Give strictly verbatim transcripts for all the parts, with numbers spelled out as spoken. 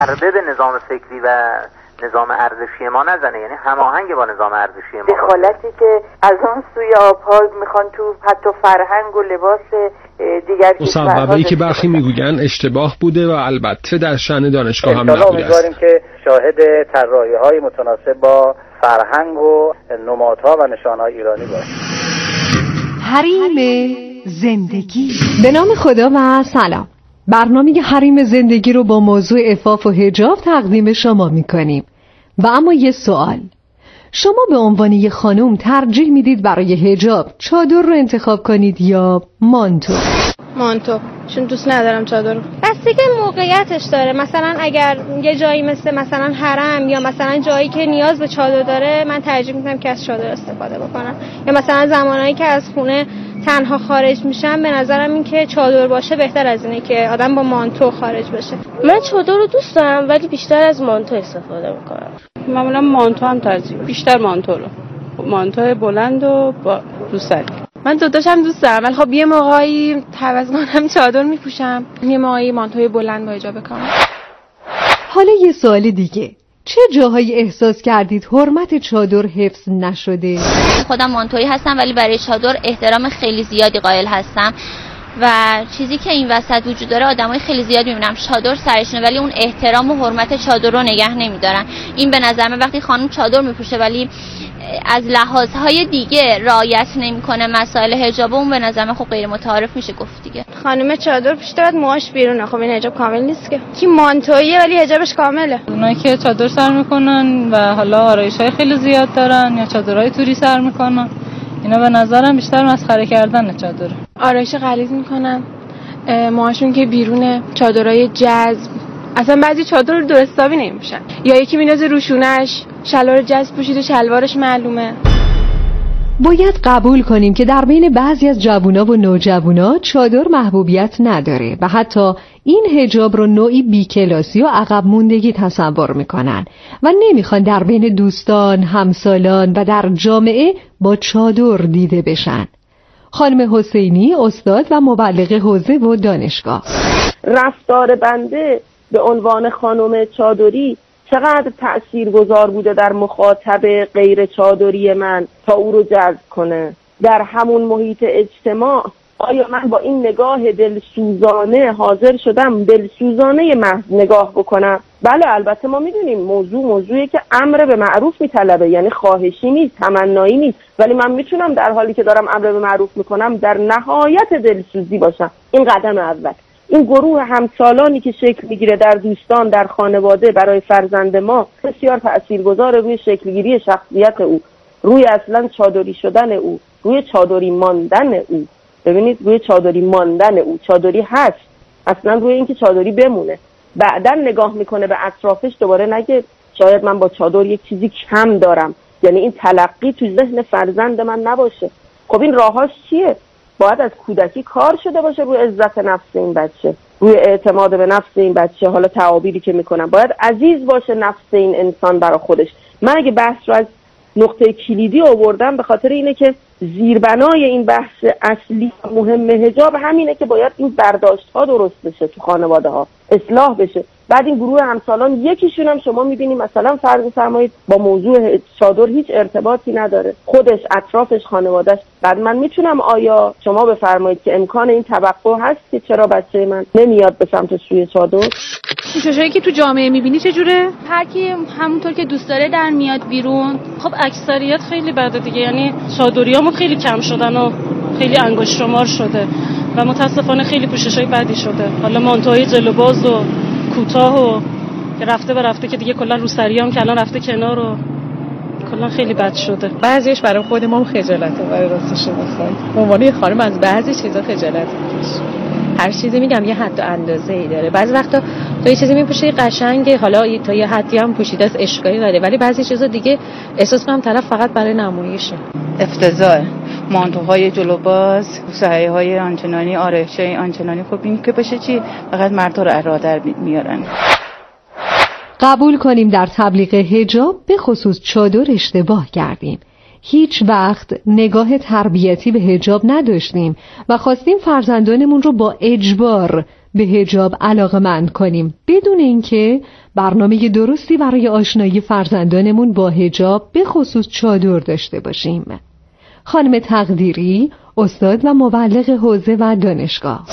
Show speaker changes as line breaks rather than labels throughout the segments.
ضربه به نظام فکری و نظام ارزشی ما نزنه، یعنی هماهنگ با نظام ارزشی ما.
دخالتی که از اون سوی آبها میخوان تو حتی فرهنگ و لباس دیگر کشورها،
مصوبه‌ای که برخی میگویند اشتباه بوده و البته در شأن دانشگاه هم نبوده است.
امیدواریم که شاهد طراحی‌های متناسب با فرهنگ و نمادها و نشانه‌های ایرانی باشیم.
حریم زندگی. به نام خدا و سلام. برنامه حریم زندگی رو با موضوع عفاف و حجاب تقدیم شما میکنیم. و اما یه سوال، شما به عنوان یه خانم ترجیح میدید برای حجاب چادر رو انتخاب کنید یا مانتو؟
مانتو، چون دوست ندارم چادر رو. بستگی موقعیتش داره. مثلا اگر یه جایی مثل مثلا حرم یا مثلا جایی که نیاز به چادر داره، من ترجیح میدم که از چادر استفاده بکنم. یا مثلا زمانایی که از خونه تنها خارج میشم، به نظرم این که چادر باشه بهتر از اینه که آدم با مانتو خارج بشه.
من چادر رو دوست دارم ولی بیشتر از مانتو استفاده میکنم.
معمولا مانتو هم ترجیح، بیشتر مانتو رو. مانتو بلند و با روسری.
من دوتاشم دوست دارم، ولی خب یه موقعی عوض کنم چادر میپوشم، یه موقعی مانتوی بلند با حجاب کامل.
حالا یه سوال دیگه، چه جاهایی احساس کردید حرمت چادر حفظ نشده؟
خودم مانتویی هستم ولی برای چادر احترام خیلی زیادی قائل هستم و چیزی که این وسط وجود داره، آدمای خیلی زیاد میبینم چادر سرشونه ولی اون احترام و حرمت چادر رو نگه نمیدارن. این به نظر من وقتی خانم چادر میپوشه ولی از لحاظهای دیگه رعایت نمیکنه مسائل حجاب، اون به نظر من خب غیر متعارف میشه گفت دیگه.
خانم چادر پوشیده بعد موهاش بیرونه، خب این حجاب کامل نیست که. کی مانتویه ولی حجابش کامله.
اونایی که چادر سر میکنن و حالا آرایش‌های خیلی زیاد دارن یا چادرهای توری سر میکنن، اینا به نظرم بیشتر مسخره کردن چادر.
آرایش غلیظ میکنن، موهاشون که بیرونه، چادرای جذب، اصلا بعضی چادر رو درست حسابی نمیپوشن، یا یکی میندازه روشونش، شلوار جذب پوشیده شلوارش معلومه.
باید قبول کنیم که در بین بعضی از جوونا و نوجوانا چادر محبوبیت نداره و حتی این حجاب رو نوعی بیکلاسی و عقب موندگی تصور میکنن و نمیخوان در بین دوستان، همسالان و در جامعه با چادر دیده بشن. خانم حسینی، استاد و مبلغ حوزه و دانشگاه:
رفتار بنده به عنوان خانم چادری چقدر تأثیرگذار بوده در مخاطب غیر چادری من تا او رو جذب کنه در همون محیط اجتماع؟ آیا من با این نگاه دلسوزانه حاضر شدم دلسوزانه محض نگاه بکنم؟ بله، البته ما میدونیم موضوع موضوعی که امر به معروف میطلبه، یعنی خواهشی نیست، تمنایی نیست، ولی من میتونم در حالی که دارم امر به معروف میکنم در نهایت دلسوزی باشم. این قدم اول. این گروه همسالانی که شکل میگیره در دوستان، در خانواده، برای فرزند ما بسیار تأثیرگذار روی شکلگیری شخصیت او، روی اصلا چادری شدن او، روی چادری ماندن او. ببینید، روی چادری ماندن او، چادری هست، اصلا روی اینکه چادری بمونه. بعدن نگاه میکنه به اطرافش، دوباره نگه شاید من با چادر یک چیزی کم دارم، یعنی این تلقی تو ذهن فرزند من نباشه. خب این راهاش چیه؟ باید از کودکی کار شده باشه روی عزت نفس این بچه، روی اعتماد به نفس این بچه. حالا تعابیری که میکنم، باید عزیز باشه نفس این انسان برای خودش. من اگه بحث رو از نقطه کلیدی آوردم به خاطر اینه که زیربنای این بحث اصلی مهم حجاب همینه که باید این برداشت ها درست بشه، تو خانواده ها اصلاح بشه. بعد این گروه همسالان یکیشون هم شما میبینید مثلا فرض فرمایید با موضوع چادر هیچ ارتباطی نداره، خودش، اطرافش، خانوادهش. بعد من میتونم، آیا شما بفرمایید که امکان این توقع هست که چرا بچه من نمیاد به سمت سوی چادر؟
پوششایی که تو جامعه میبینی چجوره؟
هر کی همونطور که دوست داره در میاد بیرون. خب اکثریت خیلی بده دیگه، یعنی چادریامون خیلی کم شدن و خیلی انگشت شمار شده و متاسفانه خیلی پوششای بدی شده. حالا مانتوهای جلو باز و کوتاه و که رفته به رفته که دیگه کلا روسریام که الان رفته کنار و کلا خیلی بد شده.
بعضیش برای خود ما خجالته، برای راستش بخوای به عنوان یه خانم از بعضی چیزا خجالت میکشی. هر چیزی میگم یه حد و اندازه‌ای داره. بعضی وقتا تو یه چیزی میپوشی قشنگه، حالا تا یه حدی هم پوشیده است اشکالی داره، ولی بعضی چیزا دیگه احساس کنم طرف فقط برای نمایشه. افتضاح. مانتوهای جلو باز، سایه‌های آنچنانی، آرایش‌های آنچنانی، خب این که باشه چی؟ فقط مردها رو ارادر میارن.
قبول کنیم در تبلیغ حجاب به خصوص چادر اشتباه کردیم. هیچ وقت نگاه تربیتی به حجاب نداشتیم و خواستیم فرزندانمون رو با اجبار به حجاب علاقه‌مند کنیم بدون اینکه برنامه درستی برای آشنایی فرزندانمون با حجاب به خصوص چادر داشته باشیم. خانم تقدیری، استاد و مبلغ حوزه و دانشگاه: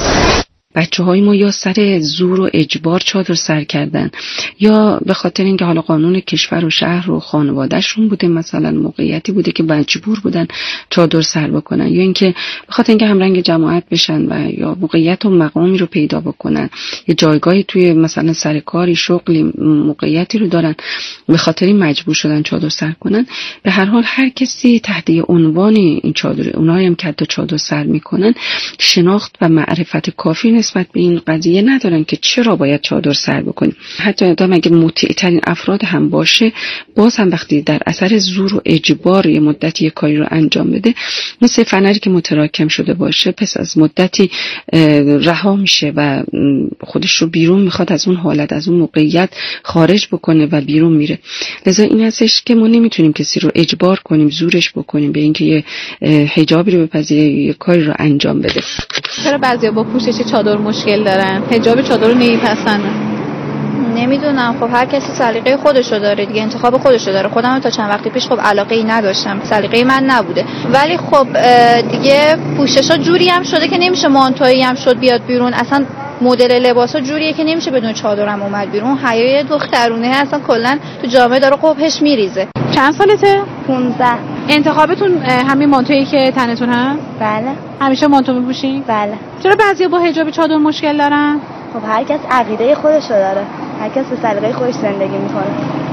بچه های ما یا سر زور و اجبار چادر سر کردن یا به خاطر اینکه حالا قانون کشور و شهر و خانوادهشون بوده، مثلا موقعیتی بوده که مجبور بودن چادر سر بکنن، یا اینکه به خاطر اینکه همرنگ جماعت بشن و یا موقعیت و مقامی رو پیدا بکنن، یه جایگاهی توی مثلا سر کاری، شغلی، موقعیتی رو دارن، به خاطر این مجبور شدن چادر سر کنن. به هر حال هر کسی تحت عنوان این چادر، اونایی هم که حتی چادر سر میکنن، شناخت و معرفت کافی نسبت به این قضیه ندارن که چرا باید چادر سر بکنیم. حتی آدم اگه مطیع‌ترین افراد هم باشه، باز هم وقتی در اثر زور و اجبار یه مدتی یه کاری رو انجام بده، مثل فنری که متراکم شده باشه، پس از مدتی رها میشه و خودش رو بیرون میخواد از اون حالت، از اون موقعیت خارج بکنه و بیرون میره. لذا این هستش که ما نمیتونیم کسی رو اجبار کنیم، زورش بکنیم به اینکه یه حجابی رو بپذیره، یه کاری رو انجام بده.
چرا بعضیا با پوشش چادر مشکل دارن؟ حجاب چادر رو نمیپسندن.
نمیدونم، خب هر کسی سلیقه خودشو داره دیگه، انتخاب خودشو داره. خودم تا چند وقتی پیش خب علاقه ای نداشتم، سلیقه من نبوده، ولی خب دیگه پوششا جوری هم شده که نمیشه مانتویی هم شد بیاد بیرون. اصلا مدل لباسا جوریه که نمیشه بدون چادرم اومد بیرون. حیای دخترونه اصلا کلا تو جامعه داره قبحش میریزه.
چند سالته؟
پانزده.
انتخابتون همین مانتویی که تنتون هم؟
بله.
همیشه مانتو میپوشین؟
بله.
چرا بعضیا با حجاب چادر مشکل دارن؟
خب هر کس عقیده خودشو داره، هر کس به سلیقه خودش زندگی میکنه.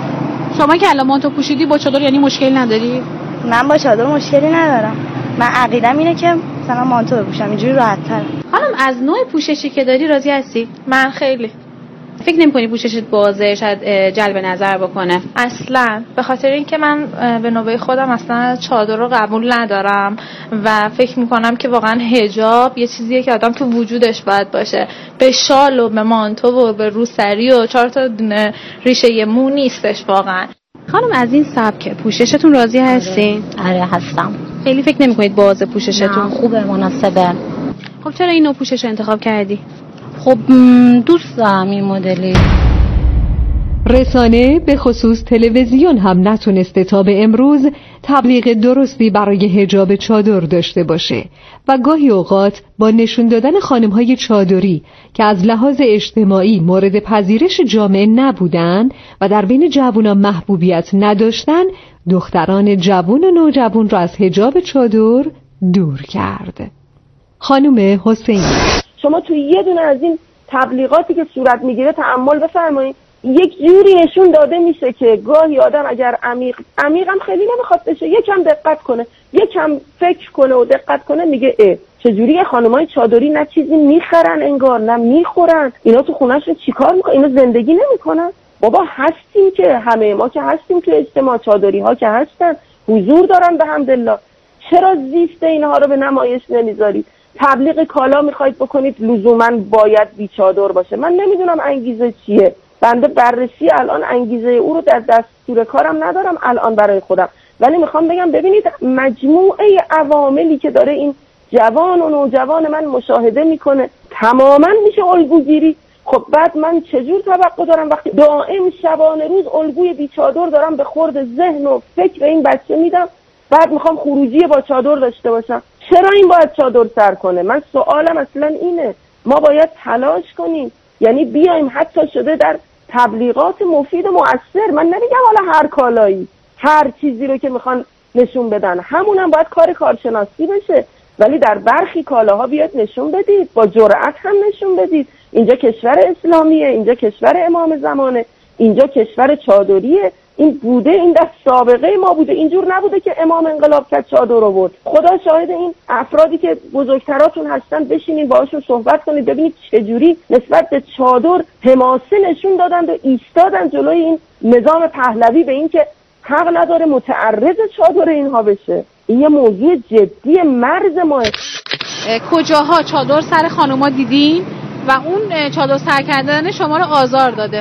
شما که الان مانتو پوشیدی با چادر یعنی مشکل نداری؟
من با چادر مشکلی ندارم. من عقیدم اینه که مثلا مانتو بپوشم، اینجوری راحت‌تر.
خانم از نوع پوششی که داری راضی هستی؟
من خیلی.
فکر نمی‌کنی پوششت بازه شاید جلب نظر بکنه؟
اصلا، به خاطر اینکه من به نوبه خودم اصلا چادر رو قبول ندارم و فکر میکنم که واقعا حجاب یه چیزیه که آدم تو وجودش باید باشه، به شال و به مانتو و به روسری و چهار تا ریشه مو نیستش واقعا.
خانم از این سبک پوششتون راضی هستین؟
آره هستم.
خیلی فکر نمی‌کنید بازه پوششتون؟
خوبه، مناسبه.
خب چرا این نوع پوشش رو انتخاب کردی؟
خب دوست دارم این مدلی.
رسانه به خصوص تلویزیون هم نتونسته تا به امروز تبلیغ درستی برای حجاب چادر داشته باشه و گاهی اوقات با نشون دادن خانم‌های چادری که از لحاظ اجتماعی مورد پذیرش جامعه نبودن و در بین جوانان محبوبیت نداشتن، دختران جوان و نوجوان را از حجاب چادر دور کرد. خانم حسینی:
شما توی یه دونه از این تبلیغاتی که صورت میگیره تأمل بفرمایید، یک جوری نشون داده میشه که گاهی آدم اگر عمیق عمیقم خیلی نمیخواد بشه، یکم دقت کنه، یکم فکر کنه و دقت کنه، میگه اه چجوری خانمای چادری نه چیزی میخرن انگار نه میخورن، اینا تو خونه‌شون چیکار میکنن، اینا زندگی نمیکنن. بابا هستیم که، همه ما که هستیم تو اجتماع، چادری ها که هستن، حضور دارن به حمدالله. چرا زیست اینها رو به نمایش نمیذارید؟ تبلیغ کالا میخواید بکنید لزوما باید بیچادر باشه. من نمیدونم انگیزه چیه. بنده بررسی الان انگیزه او رو در دستور کارم ندارم الان برای خودم، ولی میخوام بگم ببینید مجموعه عواملی که داره این جوان و نوجوان من مشاهده میکنه تماما میشه الگوگیری. خب بعد من چجور توقع دارم وقتی دائم شبانه روز الگوی بیچادر دارم به خورد ذهن و فکر این بچه میدم، بعد میخوام خروجی با چادر داشته باشم؟ چرا این باید چادر سر کنه؟ من سوالم اصلا اینه. ما باید تلاش کنیم، یعنی بیایم حتی شده در تبلیغات مفید و مؤثر. من نمیگم حالا هر کالایی هر چیزی رو که میخوان نشون بدن همونم باید کار کارشناسی بشه، ولی در برخی کالاها بیاد نشون بدید، با جرأت هم نشون بدید اینجا کشور اسلامیه، اینجا کشور امام زمانه، اینجا کشور چادریه. این بوده، این در سابقه ما بوده، اینجور نبوده که امام انقلاب کرد چادر آورد. خدا شاهد این افرادی که بزرگتراتون هستن بشینین باهاشون صحبت کنید ببینید چجوری نسبت به چادر حماسه نشون دادند و ایستادن جلوی این نظام پهلوی به این که حق نداره متعرض چادر اینها بشه. این یه موضوع جدی مرز ماه.
کجاها چادر سر خانوما دیدین و اون چادر سر کردن شما رو آزار داده؟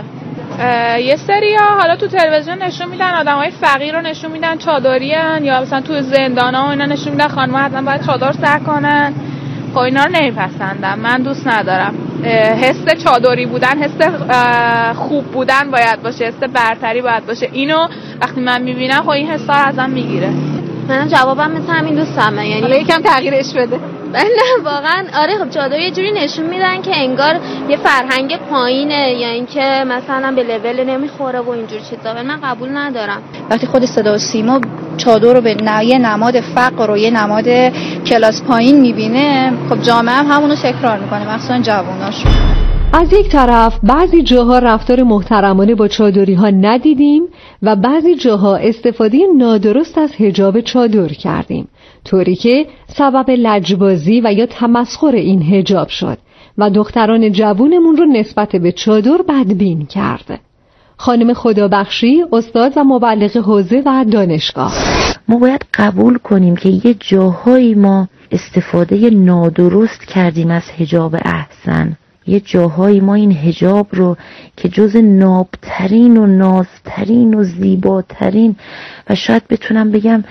یه سری ها حالا تو تلویزیون نشون میدن آدمای فقیر رو نشون میدن چادریان، یا مثلا تو زندانا و اینا نشون میدن خانم‌ها حتما باید چادر سر کنن. خب اینا رو نمیپسندم، من دوست ندارم.
حس چادری بودن، حس خوب بودن باید باشه، حس برتری باید باشه. اینو وقتی من میبینم خب این حسا رو ازم میگیره.
من جوابم مثل همین دوستمه، یعنی
حالا یکم تغییرش بده.
نه واقعا آره، خب چادر یه جوری نشون میدن که انگار یه فرهنگ پایینه یا اینکه مثلا به لول نمیخوره و اینجور چیزا. من قبول ندارم.
وقتی خود صدا و سیما چادر رو به یه نماد فقر و یه نماد کلاس پایین میبینه، خب جامعه هم همونو تکرار میکنه، مخصوصا جواناش.
از یک طرف بعضی جاها رفتار محترمانه با چادری ها ندیدیم و بعضی جاها استفاده نادرست از حجاب چادر کردیم، طوری که سبب لجبازی و یا تمسخر این حجاب شد و دختران جوونمون رو نسبت به چادر بدبین کرده. خانم خدابخشی، استاد و مبلغ حوزه و دانشگاه:
ما باید قبول کنیم که یه جاهایی ما استفاده نادرست کردیم از حجاب احسن. یه جاهایی ما این حجاب رو که جز نابترین و نازترین و زیباترین و شاید بتونم بگم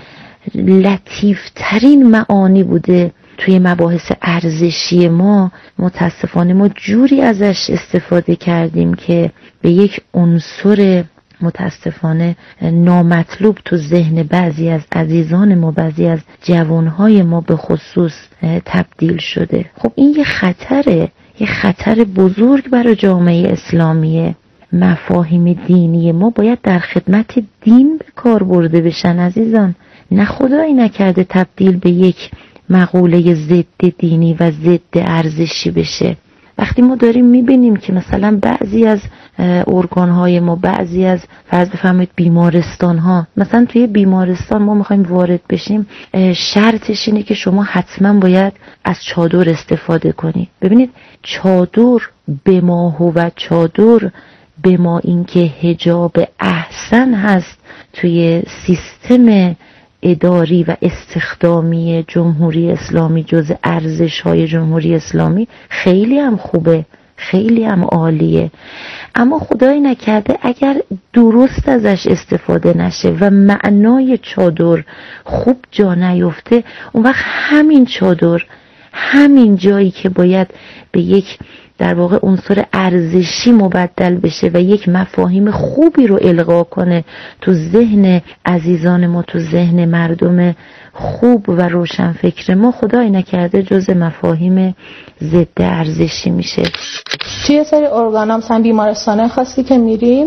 لطیفترین معانی بوده توی مباحث ارزشی ما، متاسفانه ما جوری ازش استفاده کردیم که به یک عنصر متاسفانه نامطلوب تو ذهن بعضی از عزیزان ما، بعضی از جوانهای ما به خصوص تبدیل شده. خب این یه خطره، یه خطر بزرگ برای جامعه اسلامیه. مفاهیم دینی ما باید در خدمت دین به کار برده بشن عزیزان، نه خدایی نکرده تبدیل به یک مقوله ضد دینی و ضد ارزشی بشه. وقتی ما داریم میبینیم که مثلا بعضی از ارگانهای ما، بعضی از فرض بفرمایید بیمارستانها، مثلا توی بیمارستان ما میخوایم وارد بشیم، شرطش اینه که شما حتما باید از چادر استفاده کنید. ببینید چادر به ما و چادر به ما اینکه حجاب احسن هست توی سیستم اداری و استخدامی جمهوری اسلامی، جز ارزش‌های جمهوری اسلامی، خیلی هم خوبه، خیلی هم عالیه. اما خدای نکرده اگر درست ازش استفاده نشه و معنای چادر خوب جا نیفته، اون وقت همین چادر، همین جایی که باید به یک در واقع عنصر ارزشی مبدل بشه و یک مفاهیم خوبی رو القا کنه تو ذهن عزیزان ما، تو ذهن مردم خوب و روشنفکر ما، خدای نکرده جز مفاهیم ضد ارزشی میشه.
توی سری ارگانا مثلا بیمارستانه خاصی که میریم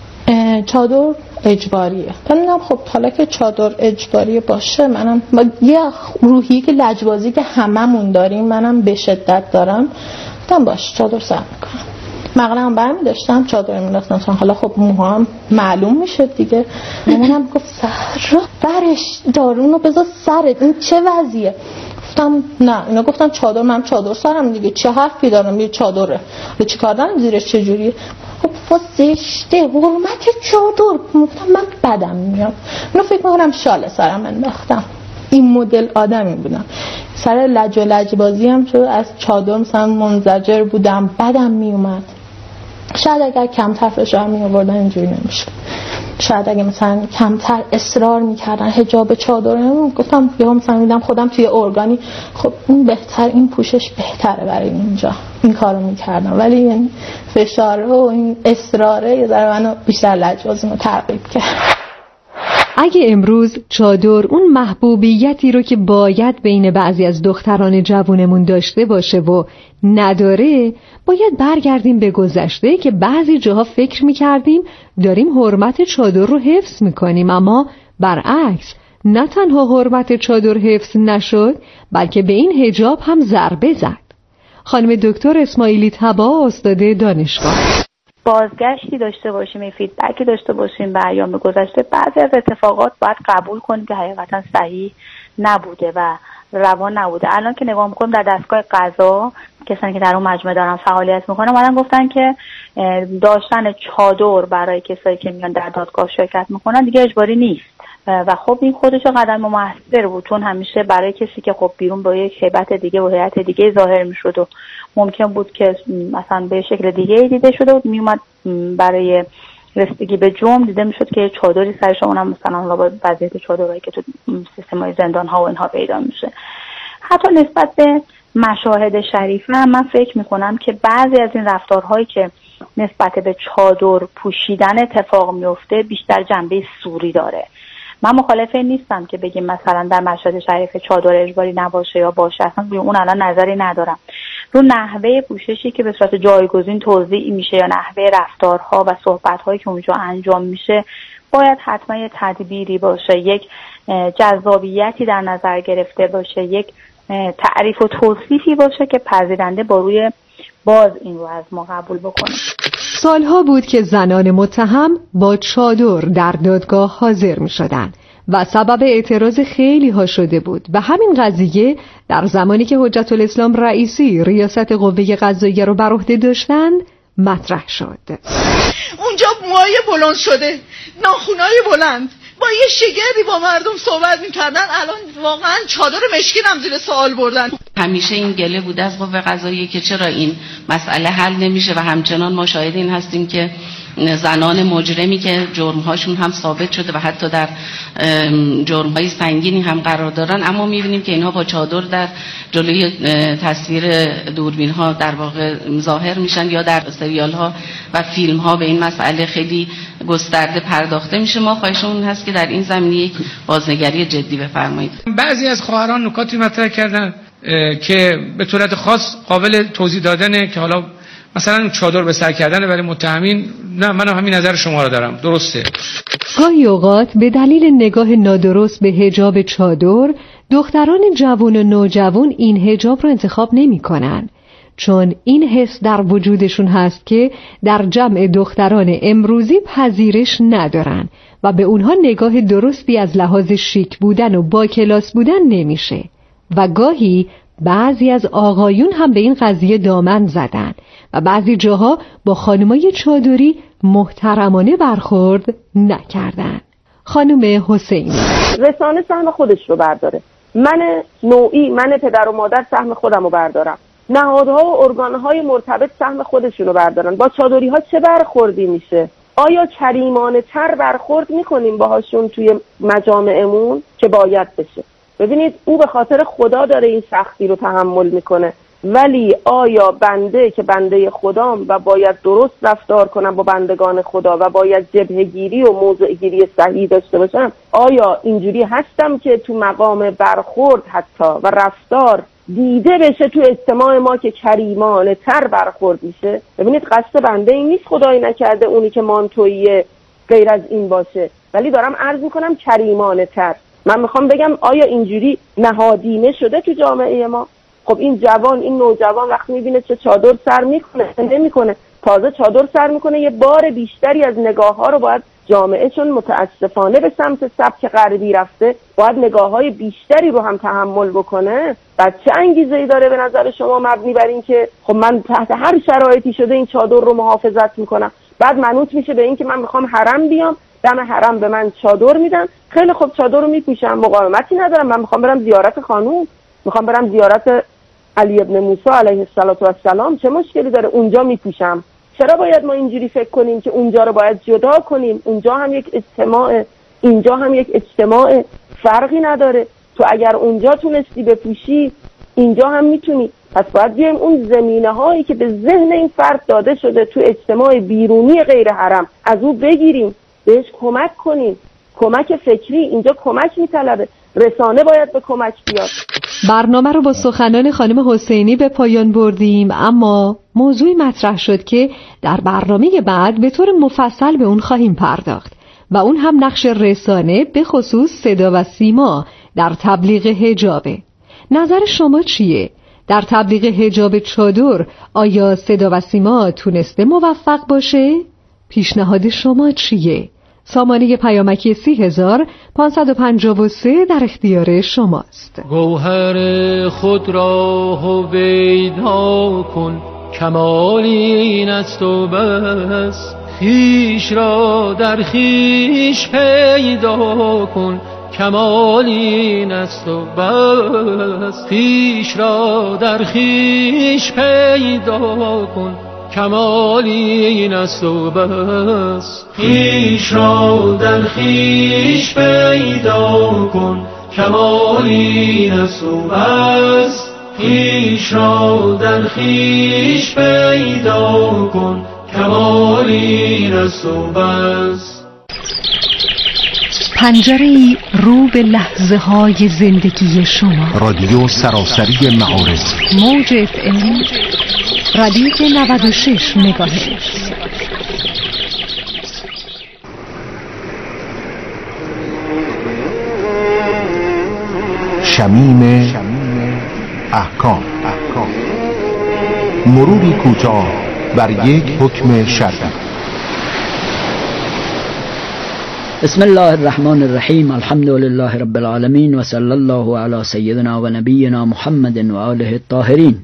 چادر اجباریه. من خب حالا که چادر اجباری باشه، منم با یه روحیه که لجبازی که هممون داریم، منم به شدت دارم، گفتم باش چادر سر میکنم. مقاله هم برمی داشتم، چادر مینداختم. حالا خب موها هم معلوم میشه دیگه. مامانم گفت سر رو برش، دارونو بذار سرت، این چه وضعیه؟ گفتم نه. اینا گفتم چادر، من چادر سرم دیگه، چه حرفی دارم، یه چادره، حالا چیکار دارم زیرش چجوریه؟ خب زشته، حرمت چادر. گفتم من بدم میاد. اینو فکر میکنم شال سرم انداختم. این مدل آدمی بودم. سر لج و لجبازی هم شد، از چادر مثلا منزجر بودم، بدم میومد. شاید اگر کمتر فشار می آوردن اینجوری نمیشه. شاید اگه مثلا کمتر اصرار میکردن حجاب چادر، گفتم یا مثلا میدم خودم توی ارگانی، خب این بهتر، این پوشش بهتره برای اینجا، این کارو میکردم. ولی این فشاره و این اصراره یه ذره منو بیشتر لجبازیمو ترغیب کرد.
اگه امروز چادر اون محبوبیتی رو که باید بین بعضی از دختران جوونمون داشته باشه و نداره، باید برگردیم به گذشته که بعضی جاها فکر میکردیم داریم حرمت چادر رو حفظ میکنیم، اما برعکس، نه تنها حرمت چادر حفظ نشد، بلکه به این حجاب هم ضربه زد. خانم دکتر اسماعیلی طبا، استاد دانشگاه:
بازگشتی داشته باشیم، این فیدبکی داشته باشیم به ایام گذشته، بعضی از اتفاقات باید قبول کنیم که حقیقتا صحیح نبوده و روان نبوده. الان که نگاه میکنم در دستگاه قضا، کسانی که در اون مجمع دارن فعالیت میکنن، اومدن گفتن که داشتن چادر برای کسایی که میان در دادگاه شرکت میکنن دیگه اجباری نیست و خب این خودش قدم موثر بود، چون همیشه برای کسی که خب بیرون با یک هیبت دیگه و هیئت دیگه ظاهر میشد و ممکن بود که مثلا به شکل دیگه دیده شده بود، میومد برای رسیدگی به جرم دیده میشد که چادری سرش، اونم مثلا با وضعیت چادرایی که تو سیستم‌های زندان ها و اینها پیدا میشه. حتی نسبت به مشاهد شریفه هم من فکر میکنم که بعضی از این رفتارهایی که نسبت به چادر پوشیدن اتفاق میفته بیشتر جنبه سوری داره. من مخالف این نیستم که بگیم مثلا در مشاهد شریفه چادر اجباری نباشه یا باشه، اصلا روی اون الان نظری ندارم. رو نحوه پوششی که به صورت جایگزین توضیح میشه یا نحوه رفتارها و صحبتهایی که اونجا انجام میشه باید حتما یه تدبیری باشه، یک جذابیتی در نظر گرفته باشه، یک تعریف و توصیفی باشه که پذیرنده با روی باز این رو از ما قبول بکنه.
سالها بود که زنان متهم با چادر در دادگاه حاضر می شدن و سبب اعتراض خیلی ها شده بود و همین قضیه در زمانی که حجت الاسلام رئیسی ریاست قوه قضاییه رو بر عهده داشتند مطرح شد.
اونجا موهای بلند شده، ناخونای بلند، با یه شگردی با مردم صحبت میکردن، الان واقعا چادر مشکین هم زیر سوال بردن.
همیشه این گله بوده از قوه قضاییه که چرا این مسئله حل نمیشه و همچنان ما شاهد این هستیم که زنان مجرمی که جرمهاشون هم ثابت شده و حتی در جرمهای سنگینی هم قرار دارن، اما میبینیم که اینها با چادر در جلوی تصویر دوربین ها در واقع ظاهر میشن یا در سریال ها و فیلم ها به این مسئله خیلی گسترده پرداخته میشه. ما خواهشمون هست که در این زمینه یک بازنگری جدی بفرمایید.
بعضی از خواهران نکاتی مطرح کردن که به صورت خاص قابل توضیح دادنه که حالا مثلا چادر به سر کردن برای متهمین، نه من همین نظر شما رو دارم، درسته.
گاهی اوقات به دلیل نگاه نادرست به حجاب چادر دختران جوان و نوجوان این حجاب رو انتخاب نمی کنن، چون این حس در وجودشون هست که در جمع دختران امروزی پذیرش ندارن و به اونها نگاه درستی از لحاظ شیک بودن و با کلاس بودن نمیشه و گاهی بعضی از آقایون هم به این قضیه دامن زدن و بعضی جاها با خانمای چادری محترمانه برخورد نکردن. خانم حسینی:
رسانه سهم خودش رو برداره، من نوعی، من پدر و مادر سهم خودم رو بردارم، نهادها و ارگانهای مرتبط سهم خودشون رو بردارن. با چادری ها چه برخوردی میشه؟ آیا کریمانه تر برخورد میکنیم باهاشون توی مجامعمون که باید بشه؟ ببینید او به خاطر خدا داره این سختی رو تحمل میکنه، ولی آیا بنده که بنده خدام و باید درست رفتار کنم با بندگان خدا و باید جبهه‌گیری و موضع‌گیری صحیح داشته باشم، آیا اینجوری هستم که تو مقام برخورد حتی و رفتار دیده بشه تو اجتماع ما که کریمانه تر برخورد میشه؟ ببینید قصد بنده این نیست، خدایی نکرده اونی که مانتویی غیر از این باشه، ولی دارم عرض میکنم کریمانه تر. من میخوام بگم آیا اینجوری نهادینه شده تو جامعه ما؟ خب این جوان، این نوجوان وقتی میبینه چه چادر سر میکنه نمیکنه، تازه چادر سر میکنه، یه بار بیشتری از نگاه ها رو باید جامعه، چون متاسفانه به سمت سبک غربی رفته، باید نگاه های بیشتری رو هم تحمل بکنه. بعد چه انگیزه‌ای داره به نظر شما مبنی بر این که خب من تحت هر شرایطی شده این چادر رو محافظت میکنم، بعد منوط میشه به این که من میخوام حرم بیام، دم حرم به من چادر میدن، خیلی خوب چادر رو میپوشم، مقاومتی ندارم، من میخوام برم زیارت خانوم، میخوام برم زیارت علی ابن موسی علیه السلام، چه مشکلی داره اونجا میپوشم؟ چرا باید ما اینجوری فکر کنیم که اونجا رو باید جدا کنیم؟ اونجا هم یک اجتماع، اینجا هم یک اجتماع، فرقی نداره. تو اگر اونجا تونستی بپوشی اینجا هم میتونی. پس باید بیایم اون زمینه هایی که به ذهن این فرد داده شده تو اجتماع بیرونی غیر حرم از او بگیریم، بهش کمک کنیم. کمک فکری اینجا کمک میطلبه، رسانه باید به کمک بیاد.
برنامه رو با سخنان خانم حسینی به پایان بردیم، اما موضوعی مطرح شد که در برنامه بعد به طور مفصل به اون خواهیم پرداخت و اون هم نقش رسانه به خصوص صدا و سیما در تبلیغ حجابه. نظر شما چیه؟ در تبلیغ حجاب چادر آیا صدا و سیما تونسته موفق باشه؟ پیشنهاد شما چیه؟ سامانه پیامکی سی هزار پانصد و پنجاه و سه در اختیار شماست.
گوهر خود را هویدا کن، کمالی این است و بس. خویش را در خویش پیدا کن، کمالی این است و بس. خویش را در خویش پیدا کن، کمالی این است و بس. خویش را در خویش پیدا کن، کمالی این است و بس. خویش را در خویش پیدا کن، کمال این است و بس.
پنجره‌ای رو به لحظه های زندگی شما.
رادیو سراسری معارض،
موج اف ام ردیف نود و شش مگاهرتز.
شمیم احکام. مروری کوتاه بر یک حکم شرعی.
بسم الله الرحمن الرحیم. الحمد لله رب العالمین و صلی الله علی سیدنا و نبینا محمد و آله الطاهرین.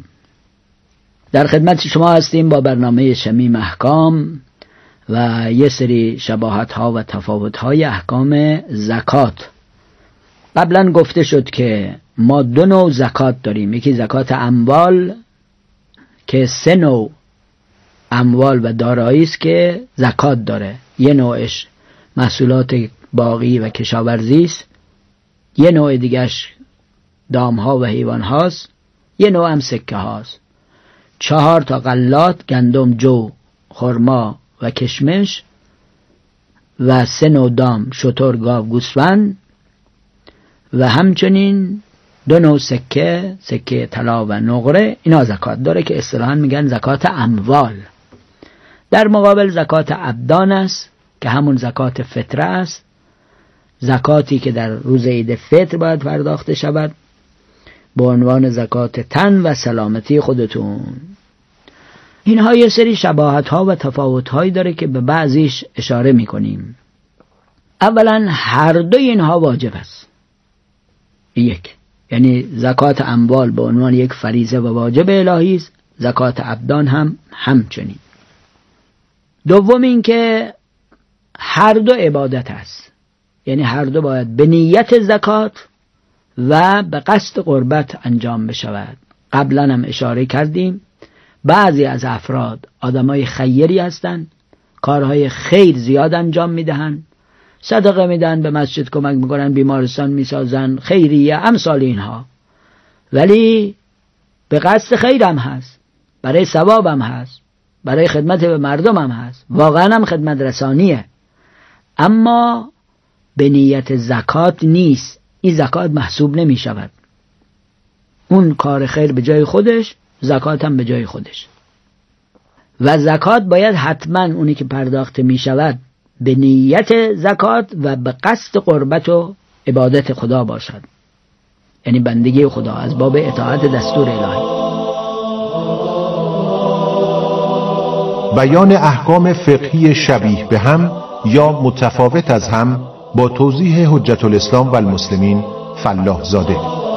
در خدمت شما هستیم با برنامه شمیم احکام و یه سری شباهت ها و تفاوت های احکام زکات. قبلا گفته شد که ما دو نوع زکات داریم. یکی زکات اموال که سه نوع اموال و دارایی است که زکات داره. یه نوعش محصولات باغی و کشاورزی است، یه نوع دیگهش دامها و حیوان هاست، یه نوع هم سکه هاست. چهار تا غلات، گندم، جو، خرما و کشمش و سه نوع دام، شتر، گاو، گوسفند و همچنین دو نوع سکه، سکه طلا و نقره. اینا زکات داره که اصطلاحاً میگن زکات اموال. در مقابل زکات ابدان است که همون زکات فطره است، زکاتی که در روز عید فطر باید پرداخته شود به عنوان زکات تن و سلامتی خودتون. اینها یه سری شباهت ها و تفاوت هایی داره که به بعضیش اشاره میکنیم. اولا هر دوی اینها واجب است. یک، یعنی زکات اموال به عنوان یک فریضه و واجب الهی است، زکات ابدان هم همچنین. دوم این که هر دو عبادت است، یعنی هر دو باید به نیت زکات و به قصد قربت انجام بشود. قبلا هم اشاره کردیم بعضی از افراد آدمای خیری هستند، کارهای خیر زیاد انجام میدهند، صدقه میدن، به مسجد کمک میکنن، بیمارستان میسازن، خیریه، امثال اینها، ولی به قصد خیر هم هست، برای ثواب هم هست، برای خدمت به مردم هم هست، واقعا هم خدمت رسانیه، اما به نیت زکات نیست. این زکات محسوب نمی شود. اون کار خیر به جای خودش، زکات هم به جای خودش. و زکات باید حتما اونی که پرداخت می شود به نیت زکات و به قصد قربت و عبادت خدا باشد، یعنی بندگی خدا از باب اطاعت دستور الهی.
بیان احکام فقهی شبیه به هم یا متفاوت از هم با توضیح حجت الاسلام و المسلمین فلاح زاده.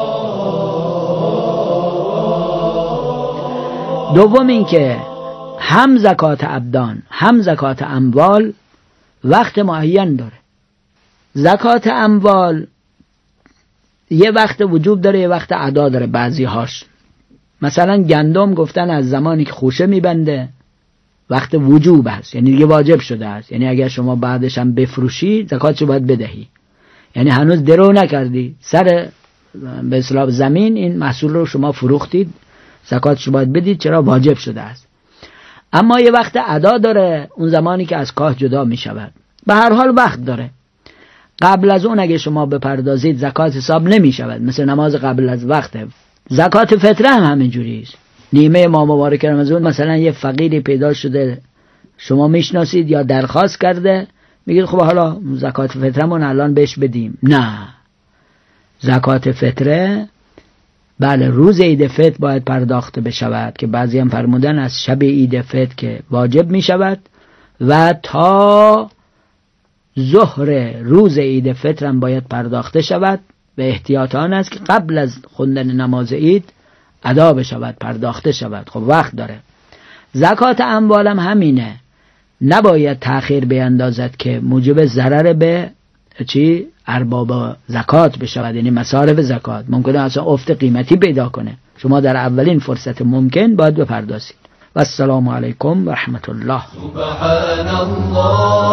دوم این که هم زکات ابدان هم زکات اموال وقت معین داره. زکات اموال یه وقت وجوب داره، یه وقت ادا داره. بعضی هاش مثلا گندم گفتن از زمانی که خوشه میبنده وقت وجوب هست، یعنی دیگه واجب شده است، یعنی اگر شما بعدش هم بفروشی زکاتشو باید بدهی، یعنی هنوز درو نکردی سر به اصطلاح زمین این محصول رو شما فروختید، زکاتشو باید بدید، چرا؟ واجب شده است. اما یه وقت ادا داره، اون زمانی که از کاه جدا می شود. به هر حال وقت داره. قبل از اون اگه شما بپردازید زکات حساب نمی شود، مثل نماز قبل از وقته. زکات فطره هم همینجوری است. نیمه ماه مبارک رمضان مثلا یه فقیری پیدا شده، شما میشناسید یا درخواست کرده، میگید خب حالا زکات فطرمون الان بهش بدیم. نه، زکات فطره بله روز عید فطر باید پرداخته بشود که بعضی هم فرمودن از شب عید فطر که واجب می شود و تا ظهر روز عید فطر هم باید پرداخته شود. به احتیاط آن است که قبل از خوندن نماز عید ادا بشود، پرداخته شود. خب وقت داره. زکات اموال هم همینه، نباید تأخیر بیندازد که موجب ضرر به چی؟ ارباب زکات بشود، یعنی مصارف زکات ممکنه اصلا افت قیمتی پیدا کنه. شما در اولین فرصت ممکن باید بپردازید. و السلام علیکم و رحمت الله.
سبحان الله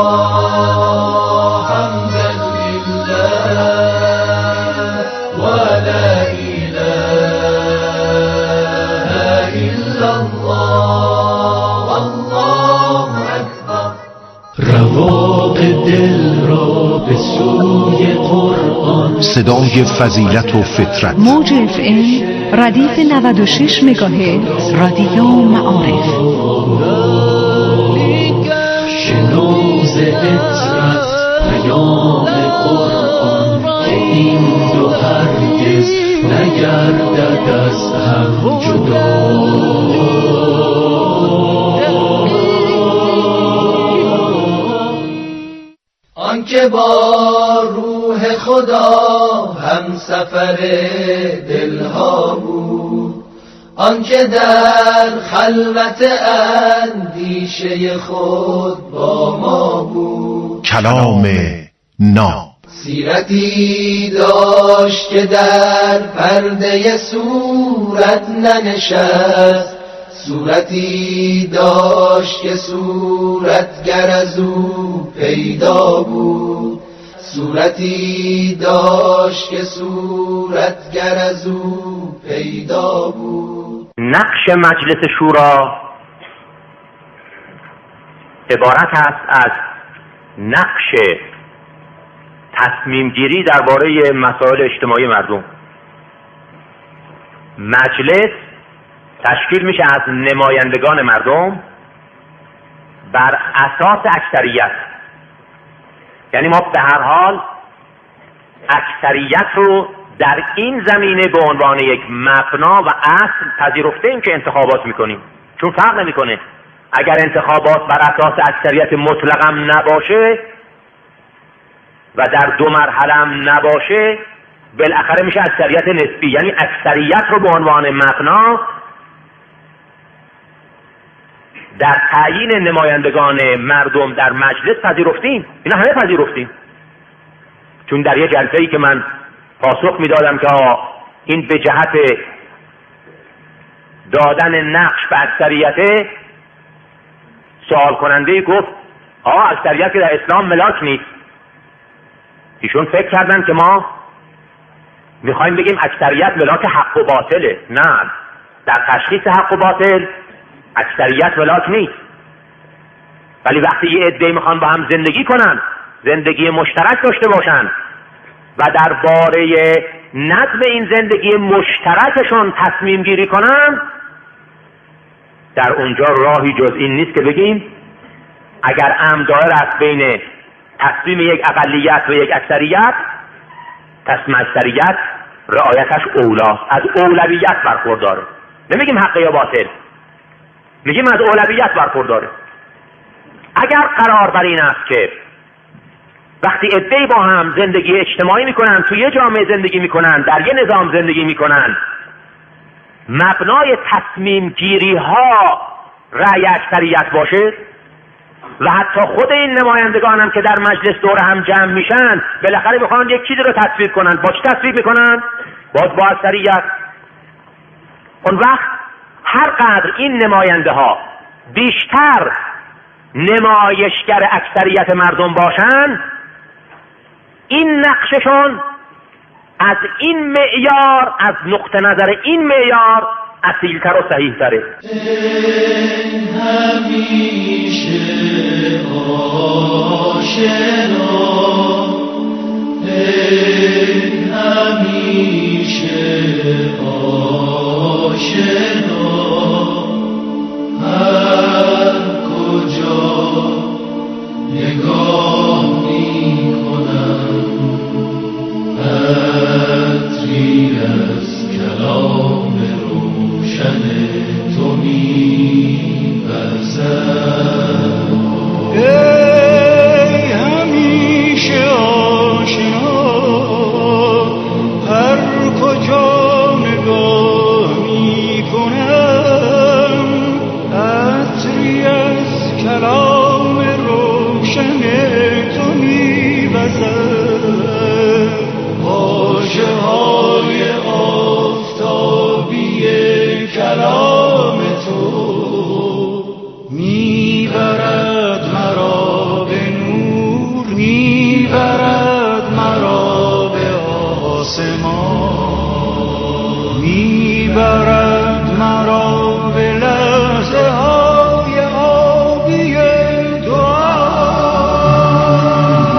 حمدا لله و لا اله دل را به سوی قرآن.
صدای فضیلت و فطرت.
موج اف ام ردیف نود و شش مگاهرتز رادیو معارف.
شنوز عطرت پیام قرآن، که این دو هرگز نگردد از هم جدا. آنکه با روح خدا هم سفر دلها بود، آنکه در خلوت اندیشه خود با ما بود.
کلام ناب.
سیرتی داشت که در پرده صورت ننشست، صورتی داشت که صورتگر از او پیدا بود، صورتی داشت که صورتگر از او پیدا بود.
نقش مجلس شورا عبارت است از نقش تصمیم گیری درباره مسائل اجتماعی مردم. مجلس تشکیل میشه از نمایندگان مردم بر اساس اکثریت، یعنی ما به هر حال اکثریت رو در این زمینه به عنوان یک مبنا و اصل پذیرفته ایم که انتخابات میکنیم، چون فرق نمیکنه اگر انتخابات بر اساس اکثریت مطلق هم نباشه و در دو مرحله هم نباشه، بالاخره میشه اکثریت نسبی، یعنی اکثریت رو به عنوان مبنا در تعیین نمایندگان مردم در مجلس پذیرفتیم. اینا همه پذیرفتیم، چون در یه جلسه‌ای که من پاسخ میدادم که این به جهت دادن نقش به اکثریت، سوال کننده گفت آقا اکثریت که در اسلام ملاک نیست. ایشون فکر کردن که ما میخوایم بگیم اکثریت ملاک حق و باطله. نه، در تشخیص حق و باطل اکثریت ملاک نیست، ولی وقتی یه عده میخوان با هم زندگی کنن، زندگی مشترک داشته باشن و درباره نظم این زندگی مشترکشون تصمیم گیری کنن، در اونجا راهی جز این نیست که بگیم اگر امر دائر است بین تصمیم یک اقلیت و یک اکثریت، تصمیم اکثریت رعایتش اولاست، از اولویت برخورداره. نمیگیم حق یا باطل، میگیم از اولویت برخورداره. اگر قرار بر این است که وقتی عده‌ای با هم زندگی اجتماعی میکنن، توی یه جامعه زندگی میکنن، در یه نظام زندگی میکنن، مبنای تصمیم گیری ها رأی اکثریت باشه و حتی خود این نمایندگان هم که در مجلس دور هم جمع میشن بالاخره میخوان یک چیزی رو تصویب کنن، با چی تصویب میکنن؟ باز با اکثریت. اون وقت هر قدر این نماینده ها بیشتر نمایشگر اکثریت مردم باشن، این نقششون از این معیار، از نقطه نظر این معیار اصیلتر و صحیحتره.
همیشه آشنا، همیشه آشنا، هر کجا نگاه می کنم عطری از کلام روشن تو می وزد. ای همیشه آشنا، هر کجا نگاه می کنم عطری از کلام روشن تو می وزد. واژه های آفتابی کلام تو میبرد مرا به نور، میبرد مرا به آسمان، میبرد